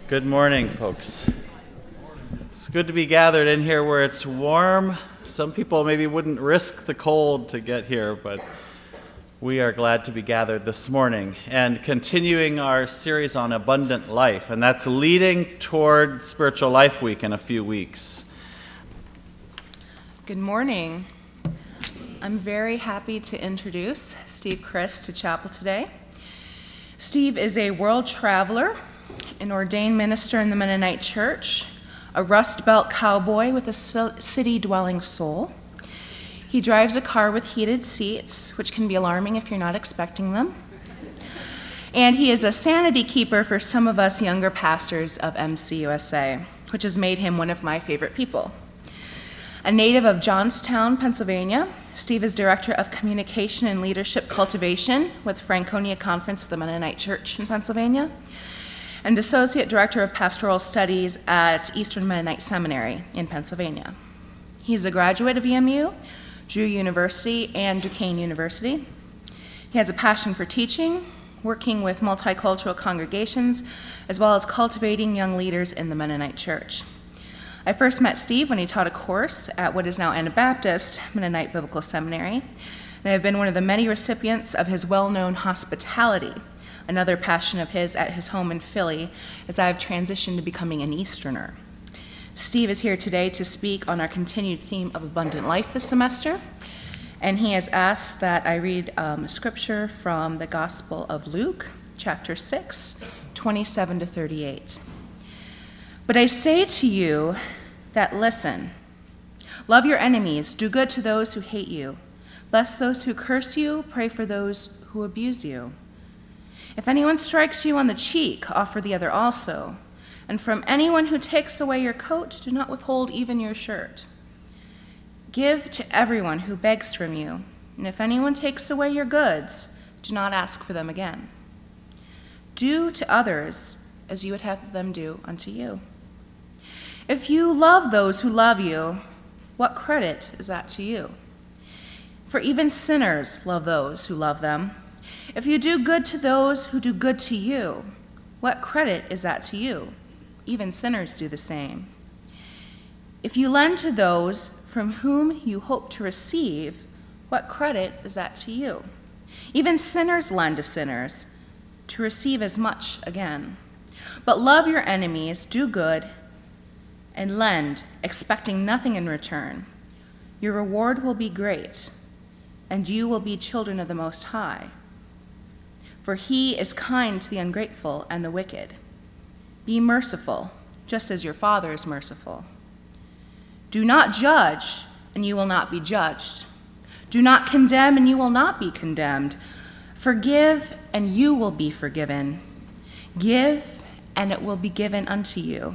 Good morning, folks. It's good to be gathered in here where it's warm. Some people maybe wouldn't risk the cold to get here, but we are glad to be gathered this morning and continuing our series on abundant life, and that's leading toward Spiritual Life Week in a few weeks. Good morning. I'm very happy to introduce Steve Christ to chapel today. Steve is a world traveler, an ordained minister in the Mennonite Church, a Rust Belt cowboy with a city-dwelling soul. He drives a car with heated seats, which can be alarming if you're not expecting them. And he is a sanity keeper for some of us younger pastors of MCUSA, which has made him one of my favorite people. A native of Johnstown, Pennsylvania, Steve is Director of Communication and Leadership Cultivation with Franconia Conference of the Mennonite Church in Pennsylvania, and Associate Director of Pastoral Studies at Eastern Mennonite Seminary in Pennsylvania. He's a graduate of EMU, Drew University, and Duquesne University. He has a passion for teaching, working with multicultural congregations, as well as cultivating young leaders in the Mennonite Church. I first met Steve when he taught a course at what is now Anabaptist Mennonite Biblical Seminary, and I've been one of the many recipients of his well-known hospitality, another passion of his at his home in Philly, as I've transitioned to becoming an Easterner. Steve is here today to speak on our continued theme of abundant life this semester, and he has asked that I read scripture from the Gospel of Luke, chapter 6, 27 to 38. But I say to you that listen, love your enemies, do good to those who hate you, bless those who curse you, pray for those who abuse you. If anyone strikes you on the cheek, offer the other also. And from anyone who takes away your coat, do not withhold even your shirt. Give to everyone who begs from you, and if anyone takes away your goods, do not ask for them again. Do to others as you would have them do unto you. If you love those who love you, what credit is that to you? For even sinners love those who love them. If you do good to those who do good to you, what credit is that to you? Even sinners do the same. If you lend to those from whom you hope to receive, what credit is that to you? Even sinners lend to sinners to receive as much again. But love your enemies, do good, and lend, expecting nothing in return. Your reward will be great, and you will be children of the Most High. For he is kind to the ungrateful and the wicked. Be merciful, just as your Father is merciful. Do not judge, and you will not be judged. Do not condemn, and you will not be condemned. Forgive, and you will be forgiven. Give, and it will be given unto you.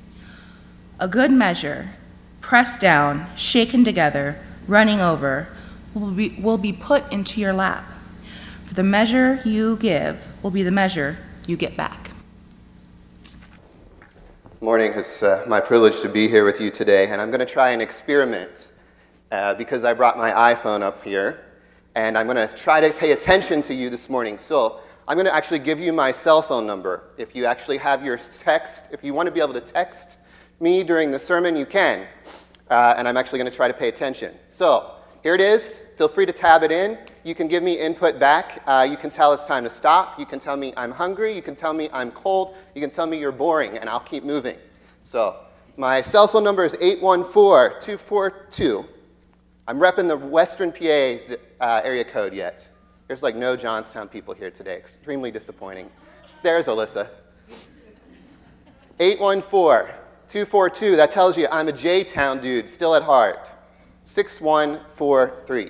A good measure, pressed down, shaken together, running over, will be put into your lap. For the measure you give will be the measure you get back. Morning. It's my privilege to be here with you today, and I'm going to try an experiment because I brought my iPhone up here, and I'm going to try to pay attention to you this morning. So I'm going to actually give you my cell phone number. If you actually have your text, if you want to be able to text me during the sermon, you can, and I'm actually going to try to pay attention. So here it is. Feel free to tab it in. You can give me input back. You can tell it's time to stop. You can tell me I'm hungry. You can tell me I'm cold. You can tell me you're boring, and I'll keep moving. So my cell phone number is 814-242. I'm repping the Western PA area code yet. There's like no Johnstown people here today. Extremely disappointing. There's Alyssa. 814-242. That tells you I'm a J-Town dude, still at heart. 6143.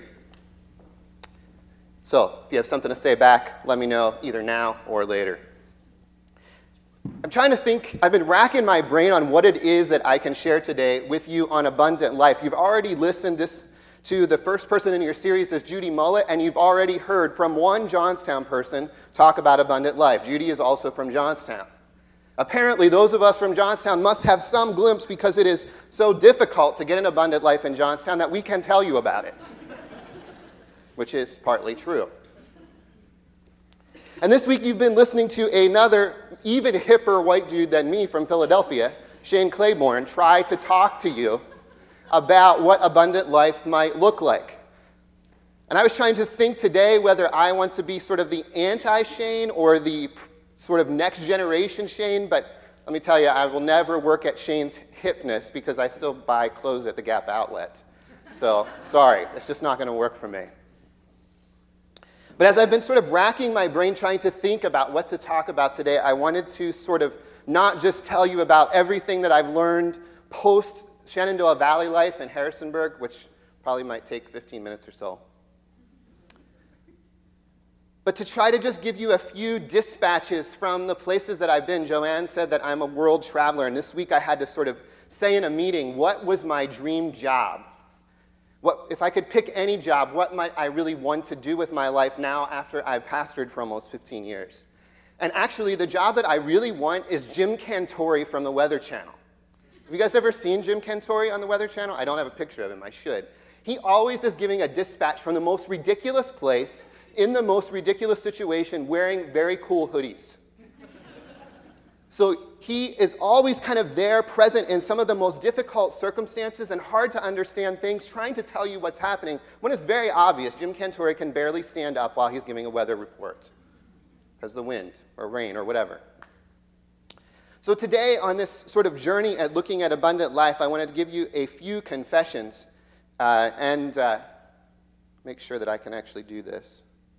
So, if you have something to say back, let me know either now or later. I'm trying to think, I've been racking my brain on what it is that I can share today with you on abundant life. You've already listened to the first person in your series is Judy Mullet, and you've already heard from one Johnstown person talk about abundant life. Judy is also from Johnstown. Apparently, those of us from Johnstown must have some glimpse because it is so difficult to get an abundant life in Johnstown that we can tell you about it, which is partly true. And this week you've been listening to another even hipper white dude than me from Philadelphia, Shane Claiborne, try to talk to you about what abundant life might look like. And I was trying to think today whether I want to be sort of the anti-Shane or the sort of next generation Shane, but let me tell you, I will never work at Shane's hipness because I still buy clothes at the Gap outlet. So, sorry, it's just not going to work for me. But as I've been sort of racking my brain trying to think about what to talk about today, I wanted to sort of not just tell you about everything that I've learned post Shenandoah Valley life in Harrisonburg, which probably might take 15 minutes or so, but to try to just give you a few dispatches from the places that I've been. Joanne said that I'm a world traveler, and this week I had to sort of say in a meeting, what was my dream job? If I could pick any job, what might I really want to do with my life now after I've pastored for almost 15 years? And actually, the job that I really want is Jim Cantore from the Weather Channel. Have you guys ever seen Jim Cantore on the Weather Channel? I don't have a picture of him. I should. He always is giving a dispatch from the most ridiculous place, in the most ridiculous situation, wearing very cool hoodies. So he is always kind of there, present in some of the most difficult circumstances and hard to understand things, trying to tell you what's happening, when it's very obvious Jim Cantore can barely stand up while he's giving a weather report because of the wind or rain or whatever. So today, on this sort of journey at looking at abundant life, I wanted to give you a few confessions and make sure that I can actually do this.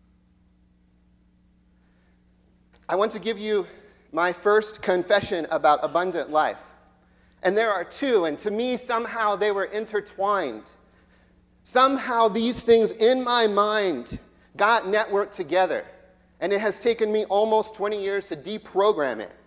I want to give you my first confession about abundant life. And there are two, and to me, somehow they were intertwined. Somehow these things in my mind got networked together, and it has taken me almost 20 years to deprogram it.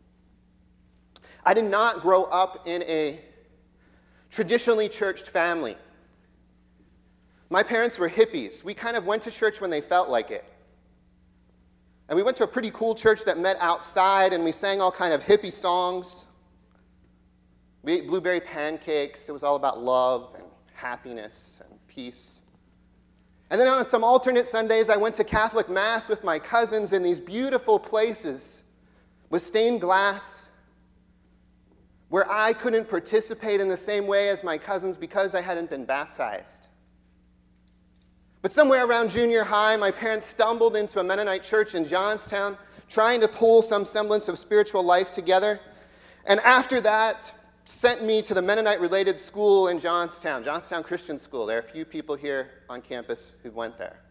I did not grow up in a traditionally churched family. My parents were hippies. We kind of went to church when they felt like it. And we went to a pretty cool church that met outside, and we sang all kind of hippie songs. We ate blueberry pancakes. It was all about love and happiness and peace. And then on some alternate Sundays, I went to Catholic Mass with my cousins in these beautiful places with stained glass where I couldn't participate in the same way as my cousins because I hadn't been baptized. But somewhere around junior high, my parents stumbled into a Mennonite church in Johnstown, trying to pull some semblance of spiritual life together. And after that, sent me to the Mennonite-related school in Johnstown, Johnstown Christian School. There are a few people here on campus who went there.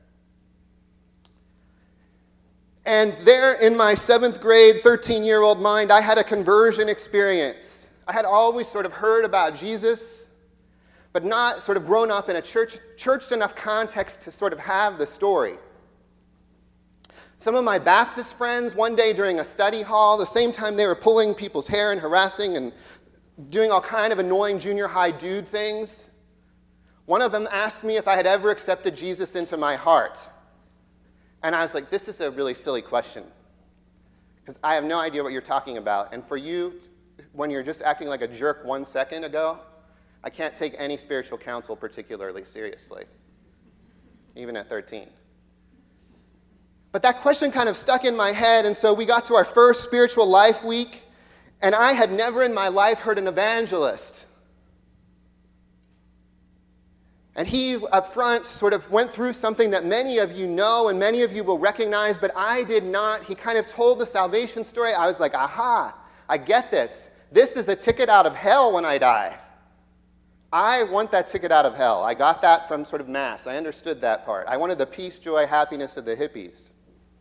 And there in my 7th grade, 13-year-old mind, I had a conversion experience. I had always sort of heard about Jesus, but not sort of grown up in a churched enough context to sort of have the story. Some of my Baptist friends, one day during a study hall, the same time they were pulling people's hair and harassing and doing all kind of annoying junior high dude things, one of them asked me if I had ever accepted Jesus into my heart. And I was like, this is a really silly question, because I have no idea what you're talking about. And for you, when you're just acting like a jerk 1 second ago, I can't take any spiritual counsel particularly seriously, even at 13. But that question kind of stuck in my head, and so we got to our first spiritual life week, and I had never in my life heard an evangelist. And he, up front, sort of went through something that many of you know and many of you will recognize, but I did not. He kind of told the salvation story. I was like, aha, I get this. This is a ticket out of hell when I die. I want that ticket out of hell. I got that from sort of Mass. I understood that part. I wanted the peace, joy, happiness of the hippies.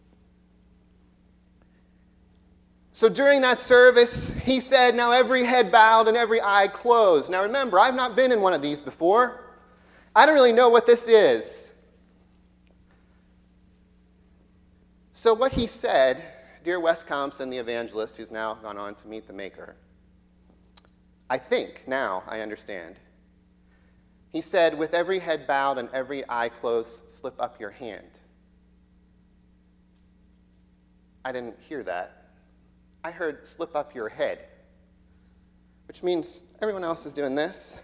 So during that service, he said, now every head bowed and every eye closed. Now remember, I've not been in one of these before. I don't really know what this is. So what he said, dear Wes Compson, the evangelist, who's now gone on to meet the Maker, I think now I understand. He said, with every head bowed and every eye closed, slip up your hand. I didn't hear that. I heard slip up your head, which means everyone else is doing this.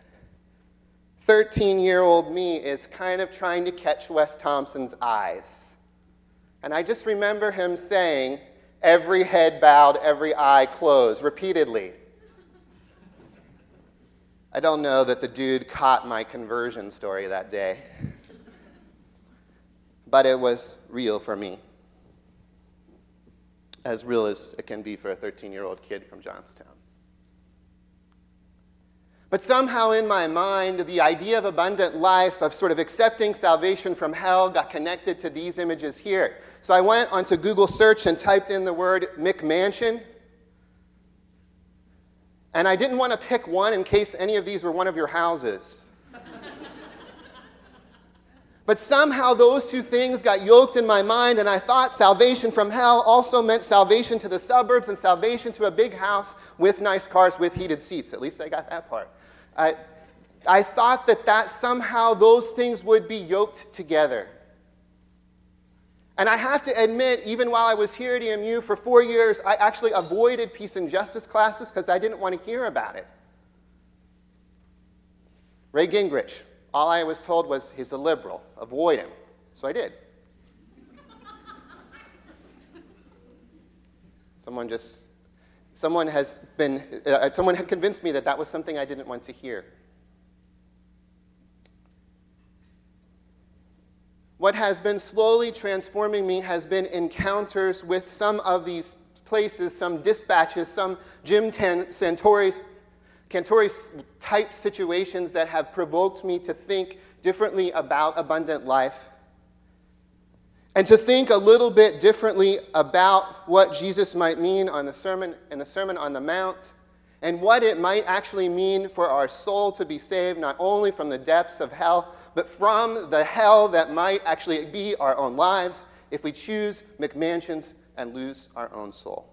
13-year-old me is kind of trying to catch Wes Thompson's eyes And I just remember him saying, "Every head bowed, every eye closed," repeatedly. I don't know that the dude caught my conversion story that day, but it was real for me. As real as it can be for a 13-year-old kid from Johnstown. But somehow in my mind, the idea of abundant life, of sort of accepting salvation from hell, got connected to these images here. So I went onto Google search and typed in the word McMansion. And I didn't want to pick one in case any of these were one of your houses. But somehow those two things got yoked in my mind, and I thought salvation from hell also meant salvation to the suburbs and salvation to a big house with nice cars with heated seats. At least I got that part. I thought that somehow those things would be yoked together. And I have to admit, even while I was here at EMU for 4 years, I actually avoided peace and justice classes because I didn't want to hear about it. Ray Gingrich. All I was told was, he's a liberal. Avoid him. So I did. Someone had convinced me that was something I didn't want to hear. What has been slowly transforming me has been encounters with some of these places, some dispatches, some Jim Cantore type situations that have provoked me to think differently about abundant life and to think a little bit differently about what Jesus might mean in the Sermon on the Mount and what it might actually mean for our soul to be saved not only from the depths of hell, but from the hell that might actually be our own lives if we choose McMansions and lose our own soul.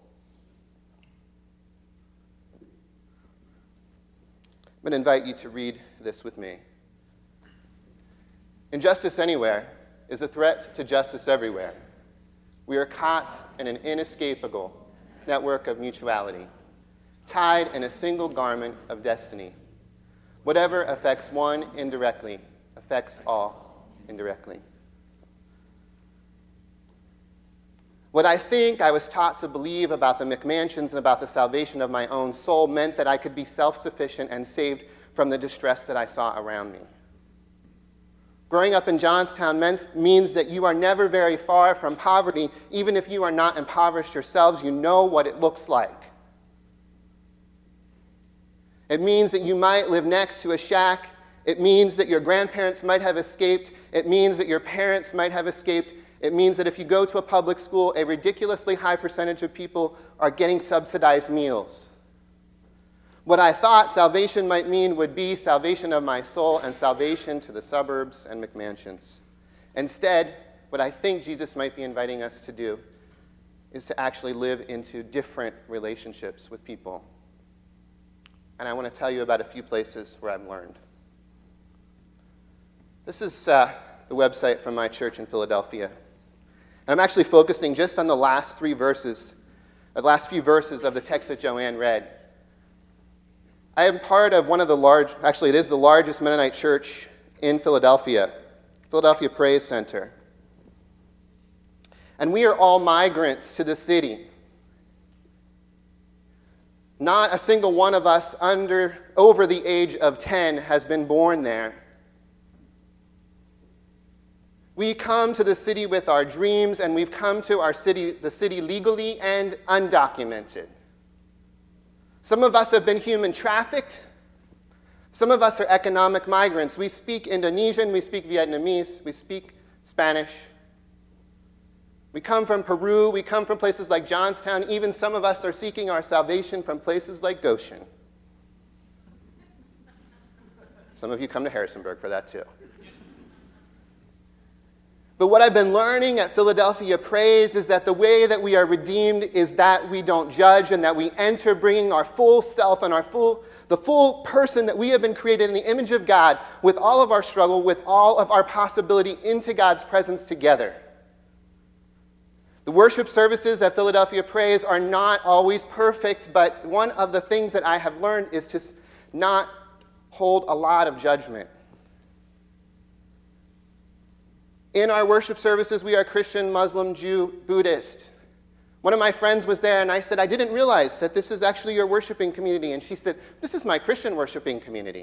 I'm going to invite you to read this with me. Injustice anywhere is a threat to justice everywhere. We are caught in an inescapable network of mutuality, tied in a single garment of destiny. Whatever affects one indirectly affects all indirectly. What I think I was taught to believe about the McMansions and about the salvation of my own soul meant that I could be self-sufficient and saved from the distress that I saw around me. Growing up in Johnstown means that you are never very far from poverty. Even if you are not impoverished yourselves, you know what it looks like. It means that you might live next to a shack. It means that your grandparents might have escaped. It means that your parents might have escaped. It means that if you go to a public school, a ridiculously high percentage of people are getting subsidized meals. What I thought salvation might mean would be salvation of my soul and salvation to the suburbs and McMansions. Instead, what I think Jesus might be inviting us to do is to actually live into different relationships with people. And I want to tell you about a few places where I've learned. This is the website from my church in Philadelphia. And I'm actually focusing just on the last few verses of the text that Joanne read. I am part of one of the it is the largest Mennonite church in Philadelphia, Philadelphia Praise Center. And we are all migrants to the city. Not a single one of us over the age of 10 has been born there. We come to the city with our dreams, and we've come to the city legally and undocumented. Some of us have been human trafficked. Some of us are economic migrants. We speak Indonesian, we speak Vietnamese, we speak Spanish. We come from Peru, we come from places like Johnstown. Even some of us are seeking our salvation from places like Goshen. Some of you come to Harrisonburg for that too. But what I've been learning at Philadelphia Praise is that the way that we are redeemed is that we don't judge and that we enter bringing our full self and the full person that we have been created in the image of God with all of our struggle, with all of our possibility into God's presence together. The worship services at Philadelphia Praise are not always perfect, but one of the things that I have learned is to not hold a lot of judgment. In our worship services, we are Christian, Muslim, Jew, Buddhist. One of my friends was there, and I said, I didn't realize that this is actually your worshiping community. And she said, this is my Christian worshiping community.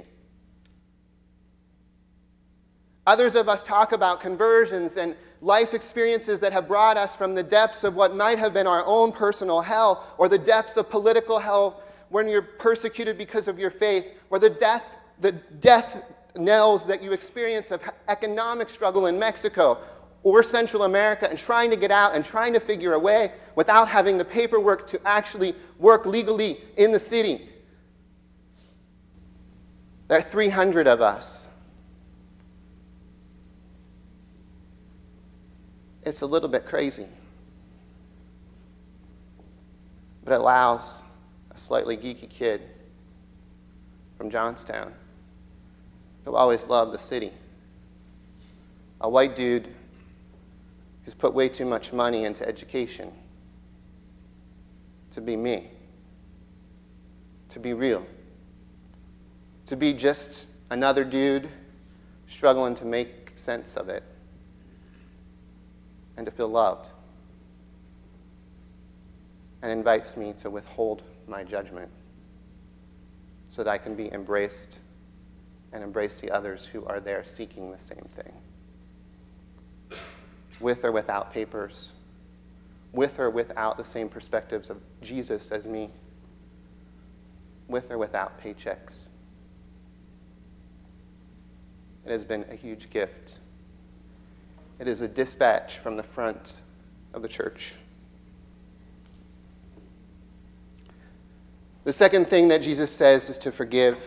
Others of us talk about conversions and life experiences that have brought us from the depths of what might have been our own personal hell, or the depths of political hell when you're persecuted because of your faith, or the death knells that you experience of economic struggle in Mexico or Central America, and trying to get out and trying to figure a way without having the paperwork to actually work legally in the city. There are 300 of us. It's a little bit crazy, but it allows a slightly geeky kid from Johnstown who always loved the city, a white dude who's put way too much money into education, to be me, to be real, to be just another dude struggling to make sense of it, and to feel loved, and invites me to withhold my judgment so that I can be embraced and embrace the others who are there seeking the same thing. With or without papers, with or without the same perspectives of Jesus as me, with or without paychecks. It has been a huge gift. It is a dispatch from the front of the church. The second thing that Jesus says is to forgive.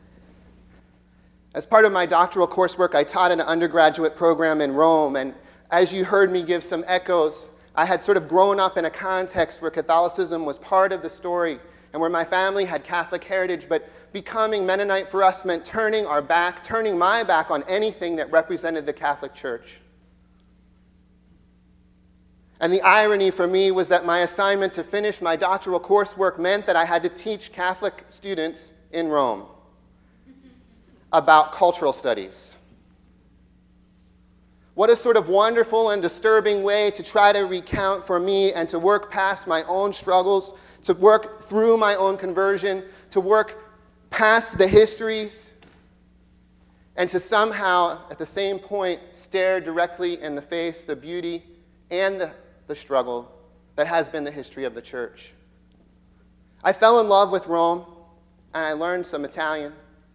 As part of my doctoral coursework, I taught an undergraduate program in Rome, and as you heard me give some echoes, I had sort of grown up in a context where Catholicism was part of the story and where my family had Catholic heritage, but becoming Mennonite for us meant turning my back on anything that represented the Catholic Church. And the irony for me was that my assignment to finish my doctoral coursework meant that I had to teach Catholic students in Rome about cultural studies. What a sort of wonderful and disturbing way to try to recount for me and to work past my own struggles, to work through my own conversion, to work past the histories, and to somehow, at the same point, stare directly in the face the beauty and the struggle that has been the history of the church. I fell in love with Rome, and I learned some Italian.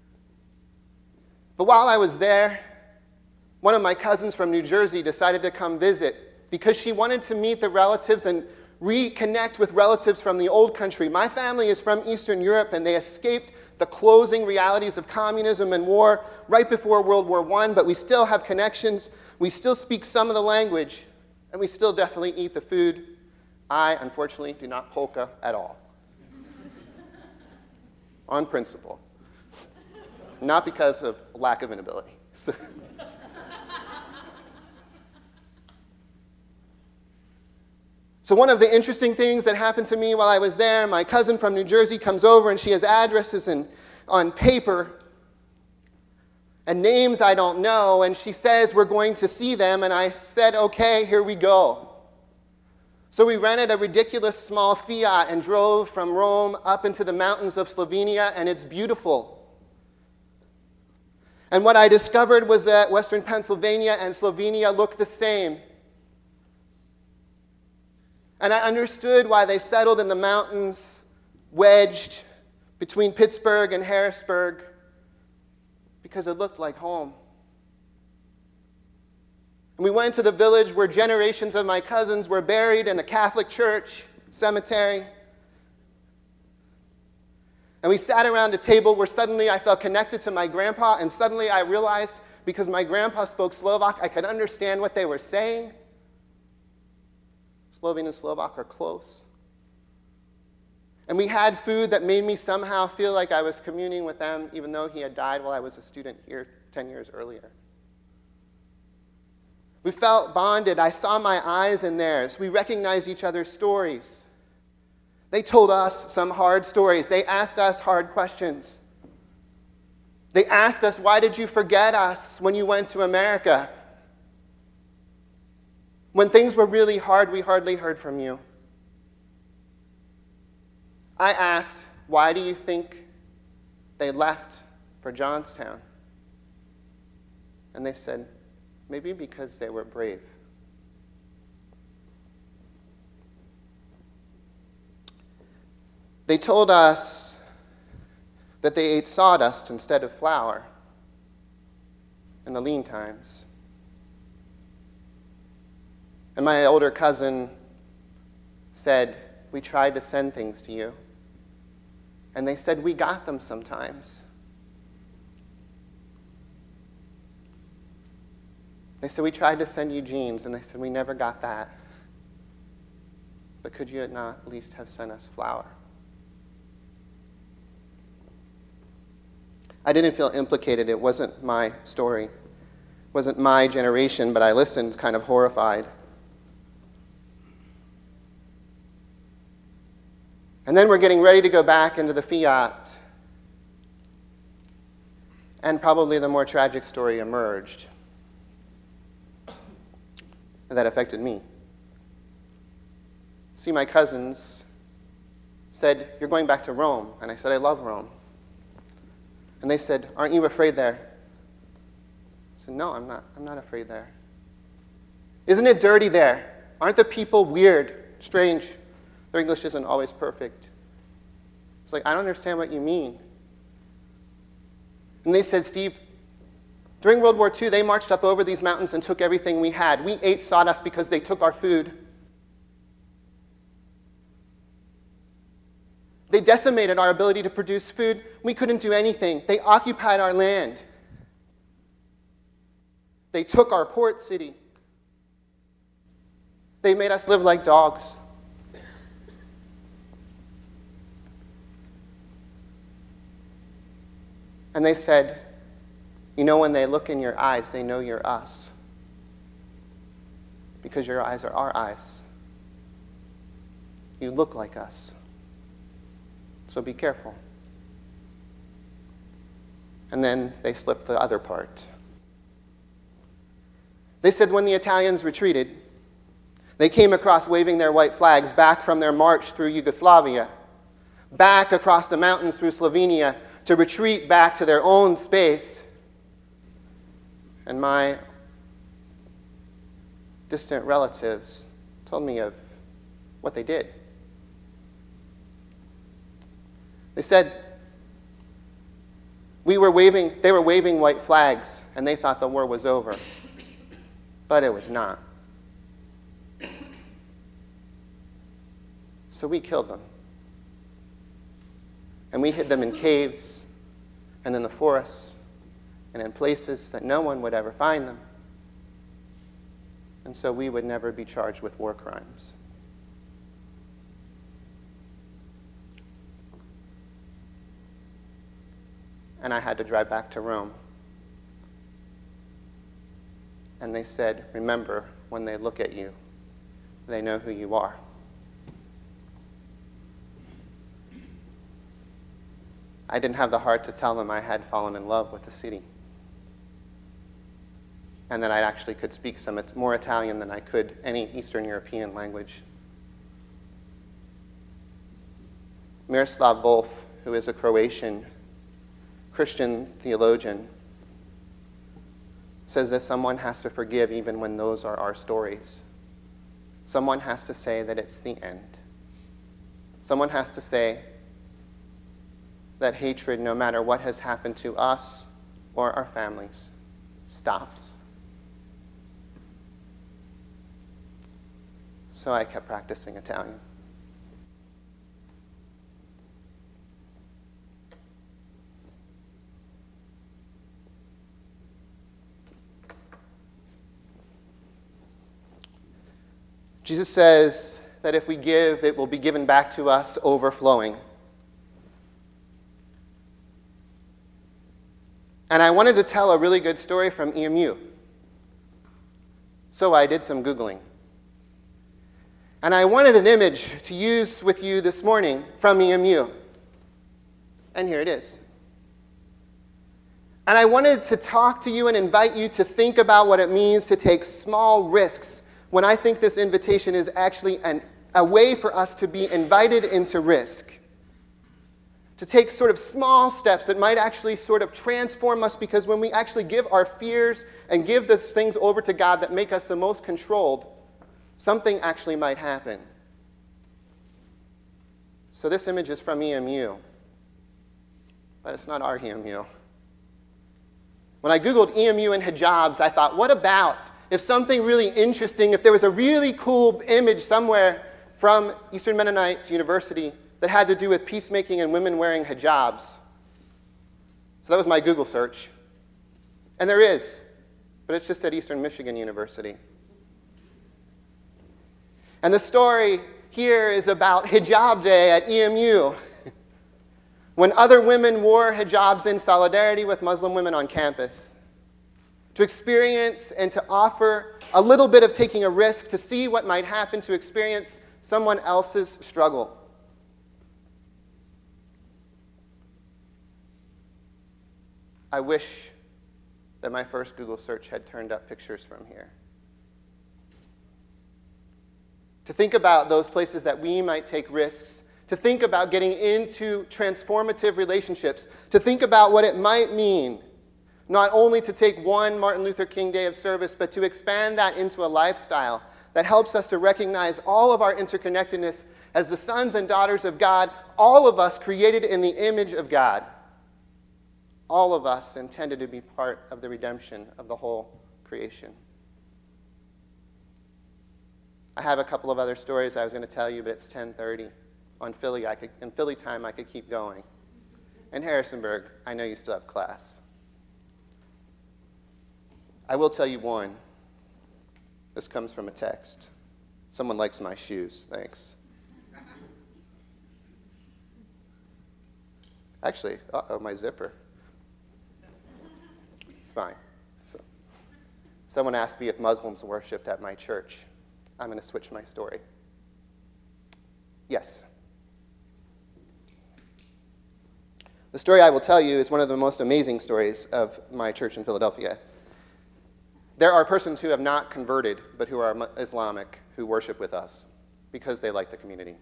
But while I was there, one of my cousins from New Jersey decided to come visit because she wanted to meet the relatives and reconnect with relatives from the old country. My family is from Eastern Europe, and they escaped the closing realities of communism and war right before World War I, but we still have connections. We still speak some of the language, and we still definitely eat the food. I, unfortunately, do not polka at all. On principle. Not because of lack of inability. So one of the interesting things that happened to me while I was there, my cousin from New Jersey comes over and she has addresses on paper and names I don't know, and she says we're going to see them, and I said, okay, here we go. So we rented a ridiculous small Fiat and drove from Rome up into the mountains of Slovenia, and it's beautiful. And what I discovered was that Western Pennsylvania and Slovenia look the same. And I understood why they settled in the mountains wedged between Pittsburgh and Harrisburg, because it looked like home. And we went to the village where generations of my cousins were buried in a Catholic church cemetery. And we sat around a table where suddenly I felt connected to my grandpa, and suddenly I realized, because my grandpa spoke Slovak, I could understand what they were saying. Slovene and Slovak are close. And we had food that made me somehow feel like I was communing with them, even though he had died while I was a student here 10 years earlier. We felt bonded. I saw my eyes in theirs. We recognized each other's stories. They told us some hard stories. They asked us hard questions. They asked us, why did you forget us when you went to America? When things were really hard, we hardly heard from you. I asked, why do you think they left for Johnstown? And they said, maybe because they were brave. They told us that they ate sawdust instead of flour in the lean times. And my older cousin said, we tried to send things to you. And they said, we got them sometimes. They said, we tried to send you jeans, and they said, we never got that. But could you not at least have sent us flour? I didn't feel implicated. It wasn't my story. It wasn't my generation, but I listened kind of horrified. And then we're getting ready to go back into the Fiat. And probably the more tragic story emerged that affected me. See, my cousins said, you're going back to Rome. And I said, I love Rome. And they said, aren't you afraid there? I said, no, I'm not. I'm not afraid there. Isn't it dirty there? Aren't the people weird, strange? Their English isn't always perfect. It's like, I don't understand what you mean. And they said, Steve, during World War II, they marched up over these mountains and took everything we had. We ate sawdust because they took our food. They decimated our ability to produce food. We couldn't do anything. They occupied our land. They took our port city. They made us live like dogs. And they said, you know, when they look in your eyes, they know you're us. Because your eyes are our eyes. You look like us. So be careful. And then they slipped the other part. They said when the Italians retreated, they came across waving their white flags back from their march through Yugoslavia, back across the mountains through Slovenia, to retreat back to their own space. And my distant relatives told me of what they did. They said they were waving white flags, and they thought the war was over. But it was not. So we killed them. And we hid them in caves and in the forests and in places that no one would ever find them. And so we would never be charged with war crimes. And I had to drive back to Rome. And they said, remember, when they look at you, they know who you are. I didn't have the heart to tell them I had fallen in love with the city. And that I actually could speak some more Italian than I could any Eastern European language. Miroslav Volf, who is a Croatian Christian theologian, says that someone has to forgive even when those are our stories. Someone has to say that it's the end. Someone has to say that hatred, no matter what has happened to us or our families, stops. So I kept practicing Italian. Jesus says that if we give, it will be given back to us overflowing. And I wanted to tell a really good story from EMU. So I did some Googling. And I wanted an image to use with you this morning from EMU. And here it is. And I wanted to talk to you and invite you to think about what it means to take small risks when I think this invitation is actually a way for us to be invited into risk, to take sort of small steps that might actually sort of transform us, because when we actually give our fears and give those things over to God that make us the most controlled, something actually might happen. So this image is from EMU, but it's not our EMU. When I Googled EMU and hijabs, I thought, what about if something really interesting, if there was a really cool image somewhere from Eastern Mennonite University that had to do with peacemaking and women wearing hijabs. So that was my Google search. And there is, but it's just at Eastern Michigan University. And the story here is about Hijab Day at EMU, when other women wore hijabs in solidarity with Muslim women on campus, to experience and to offer a little bit of taking a risk to see what might happen, to experience someone else's struggle. I wish that my first Google search had turned up pictures from here. To think about those places that we might take risks, to think about getting into transformative relationships, to think about what it might mean, not only to take one Martin Luther King Day of service, but to expand that into a lifestyle that helps us to recognize all of our interconnectedness as the sons and daughters of God, all of us created in the image of God. All of us intended to be part of the redemption of the whole creation. I have a couple of other stories I was going to tell you, but it's 10:30 on Philly. In Philly time, I could keep going. In Harrisonburg, I know you still have class. I will tell you one. This comes from a text. Someone likes my shoes. Thanks. Actually, my zipper. It's fine. So, someone asked me if Muslims worshipped at my church. I'm going to switch my story. Yes. The story I will tell you is one of the most amazing stories of my church in Philadelphia. There are persons who have not converted, but who are Islamic, who worship with us because they like the community.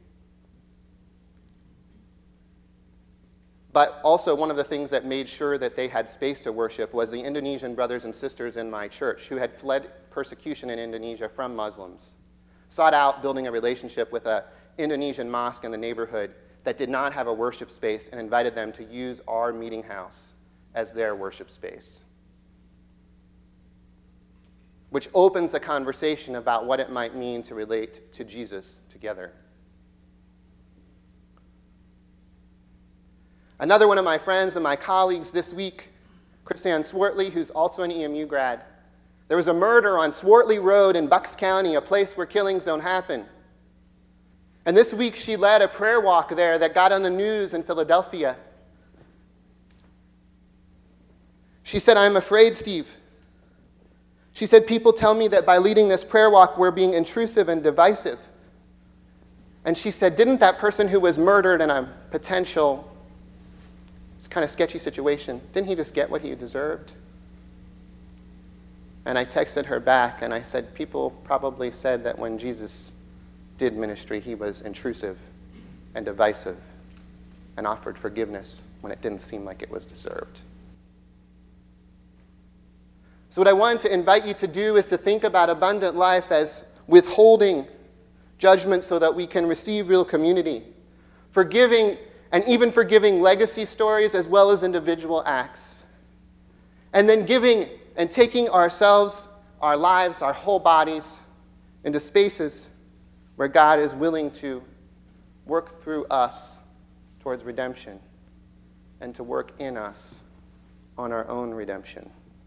But also one of the things that made sure that they had space to worship was the Indonesian brothers and sisters in my church who had fled persecution in Indonesia from Muslims, sought out building a relationship with an Indonesian mosque in the neighborhood that did not have a worship space, and invited them to use our meeting house as their worship space, which opens a conversation about what it might mean to relate to Jesus together. Another one of my friends and my colleagues this week, Chrisanne Swartley, who's also an EMU grad, there was a murder on Swartley Road in Bucks County, a place where killings don't happen. And this week she led a prayer walk there that got on the news in Philadelphia. She said, "I'm afraid, Steve." She said, "People tell me that by leading this prayer walk, we're being intrusive and divisive." And she said, "Didn't that person who was murdered in a potential kind of sketchy situation, didn't he just get what he deserved?" And I texted her back and I said, "People probably said that when Jesus did ministry, he was intrusive and divisive and offered forgiveness when it didn't seem like it was deserved." So what I wanted to invite you to do is to think about abundant life as withholding judgment so that we can receive real community, forgiving and even forgiving legacy stories as well as individual acts, and then giving and taking ourselves, our lives, our whole bodies into spaces where God is willing to work through us towards redemption and to work in us on our own redemption.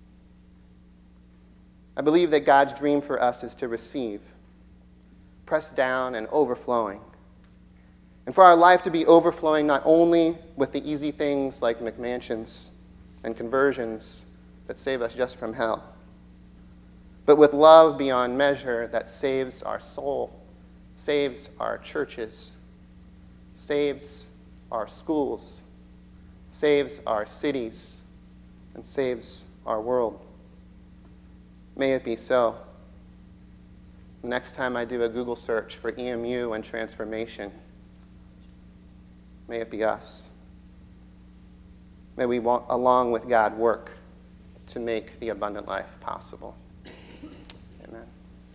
I believe that God's dream for us is to receive, pressed down and overflowing. And for our life to be overflowing not only with the easy things like McMansions and conversions that save us just from hell, but with love beyond measure that saves our soul, saves our churches, saves our schools, saves our cities, and saves our world. May it be so. next time I do a Google search for EMU and transformation, may it be us. May we, along with God, work to make the abundant life possible. Amen.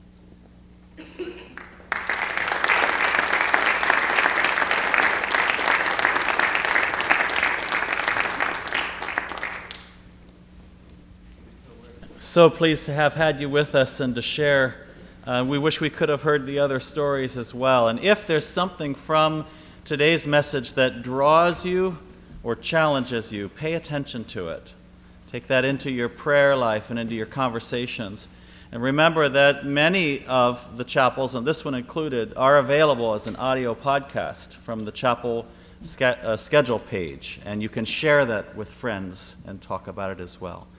So pleased to have had you with us and to share. We wish we could have heard the other stories as well. And if there's something from today's message that draws you or challenges you, pay attention to it. Take that into your prayer life and into your conversations. And remember that many of the chapels, and this one included, are available as an audio podcast from the chapel schedule page. And you can share that with friends and talk about it as well.